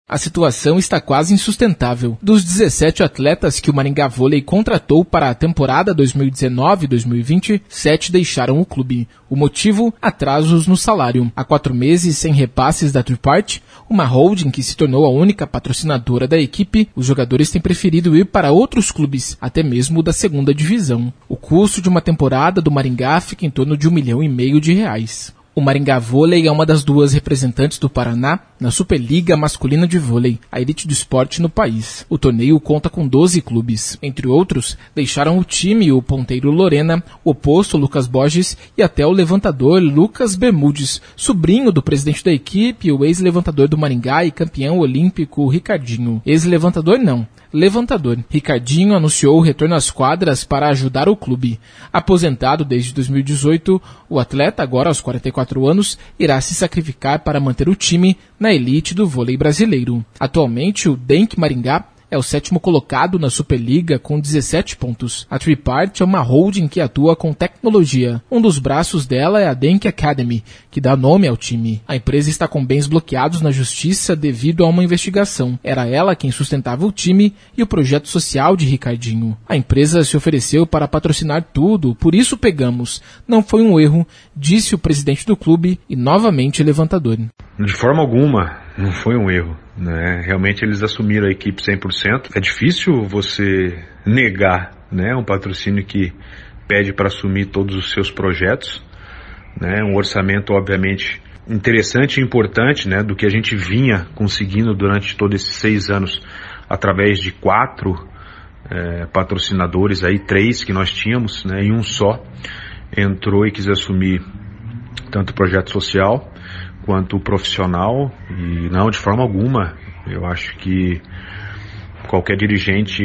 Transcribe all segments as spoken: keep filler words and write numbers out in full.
A situação está quase insustentável. Dos dezessete atletas que o Maringá Vôlei contratou para a temporada dois mil e dezenove dois mil e vinte, sete deixaram o clube. O motivo? Atrasos no salário. Há quatro meses sem repasses da Tripart, uma holding que se tornou a única patrocinadora da equipe, os jogadores têm preferido ir para outros clubes, até mesmo da segunda divisão. O custo de uma temporada do Maringá fica em torno de um milhão e meio de reais. O Maringá Vôlei é uma das duas representantes do Paraná na Superliga Masculina de Vôlei, a elite do esporte no país. O torneio conta com doze clubes. Entre outros, deixaram o time o ponteiro Lorena, o oposto Lucas Borges e até o levantador Lucas Bermudes, sobrinho do presidente da equipe, o ex-levantador do Maringá e campeão olímpico Ricardinho. Ex-levantador não. Levantador. Ricardinho anunciou o retorno às quadras para ajudar o clube. Aposentado desde dois mil e dezoito, o atleta, agora aos quarenta e quatro anos, irá se sacrificar para manter o time na elite do vôlei brasileiro. Atualmente, o Denk Maringá é o sétimo colocado na Superliga com dezessete pontos. A Tripart é uma holding que atua com tecnologia. Um dos braços dela é a Denk Academy, que dá nome ao time. A empresa está com bens bloqueados na justiça devido a uma investigação. Era ela quem sustentava o time e o projeto social de Ricardinho. A empresa se ofereceu para patrocinar tudo, por isso pegamos. Não foi um erro, disse o presidente do clube e novamente levantador. De forma alguma, não foi um erro, né? Realmente eles assumiram a equipe cem por cento. É difícil você negar, né, um patrocínio que pede para assumir todos os seus projetos, né? Um orçamento, obviamente, interessante e importante, né, do que a gente vinha conseguindo durante todos esses seis anos, através de quatro é, patrocinadores, aí três que nós tínhamos, né, e um só entrou e quis assumir tanto o projeto social quanto profissional, e não, de forma alguma, eu acho que qualquer dirigente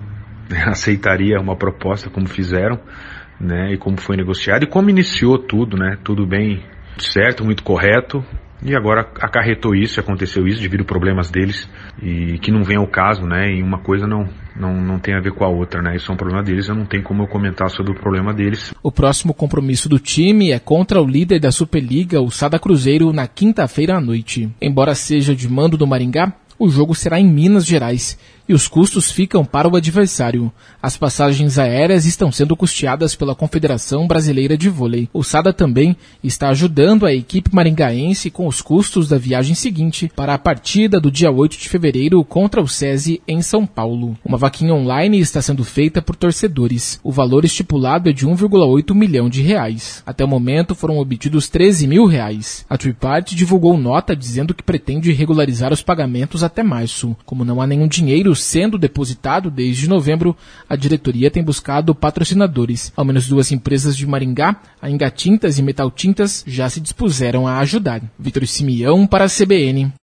aceitaria uma proposta como fizeram, né, e como foi negociado, e como iniciou tudo, né, tudo bem certo, muito correto, e agora acarretou isso, aconteceu isso, devido a problemas deles, e que não vem ao caso, né, e uma coisa não, não, não tem a ver com a outra, né, isso é um problema deles, eu não tenho como eu comentar sobre o problema deles. O próximo compromisso do time é contra o líder da Superliga, o Sada Cruzeiro, na quinta-feira à noite. Embora seja de mando do Maringá, o jogo será em Minas Gerais e os custos ficam para o adversário. As passagens aéreas estão sendo custeadas pela Confederação Brasileira de Vôlei. O Sada também está ajudando a equipe maringaense com os custos da viagem seguinte para a partida do dia oito de fevereiro contra o SESI em São Paulo. Uma vaquinha online está sendo feita por torcedores. O valor estipulado é de um vírgula oito milhão de reais. Até o momento foram obtidos treze mil reais. A Tripart divulgou nota dizendo que pretende regularizar os pagamentos até março. Como não há nenhum dinheiro sendo depositado desde novembro, a diretoria tem buscado patrocinadores. Ao menos duas empresas de Maringá, a Engatintas e Metal Tintas, já se dispuseram a ajudar. Vitor Simeão para a C B N.